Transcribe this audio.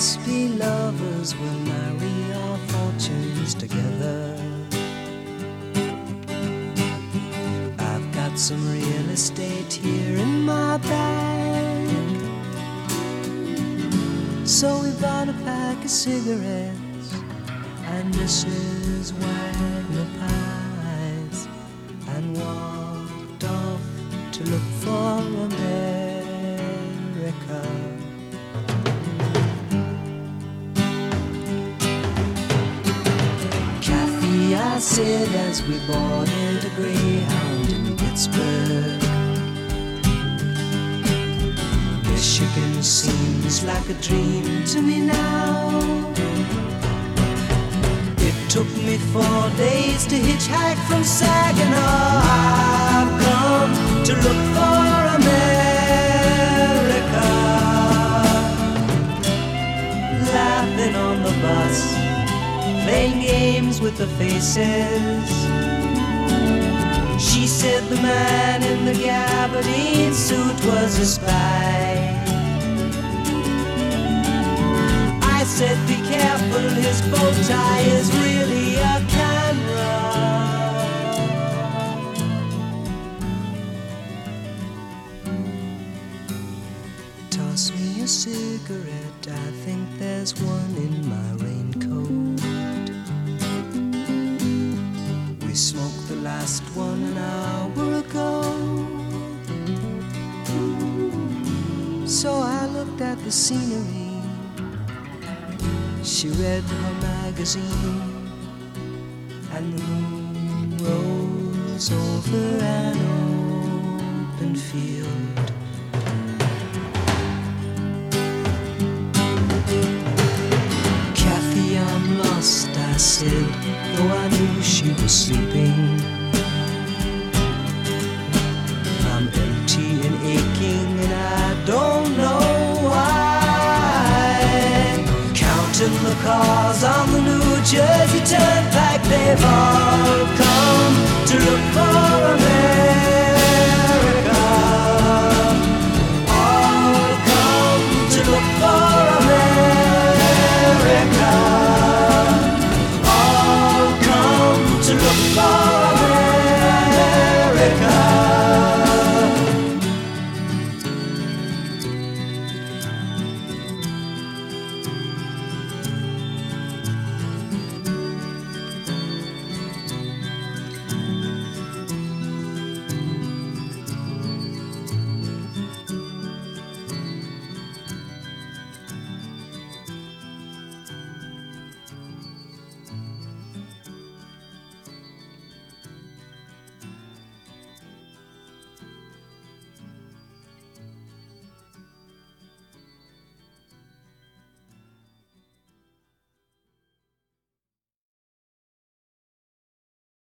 must be lovers, we'll marry our fortunes together. I've got some real estate here in my bag, so we bought a pack of cigarettes and Mrs. Wagner pies and walked off to look for America. Kathy, I said as we boarded a Greyhound in Pittsburgh, Michigan seems like a dream to me now. It took me 4 days to hitchhike from Saginaw. I've come to look for America. Laughing on the bus, playing games with the faces. She said the man in the gabardine suit was a spy. I said be careful, his bow tie is really a camera. Toss me a cigarette, I think there's one in my raincoat. We smoked the last one an hour ago. So I looked at the scenery. She read her magazine, and the moon rose over an open field. Kathy, I'm lost, I said, though I knew she was sleeping. I'm empty and aching, and I don't know why. Counting the cars on the New Jersey Turnpike, they've all come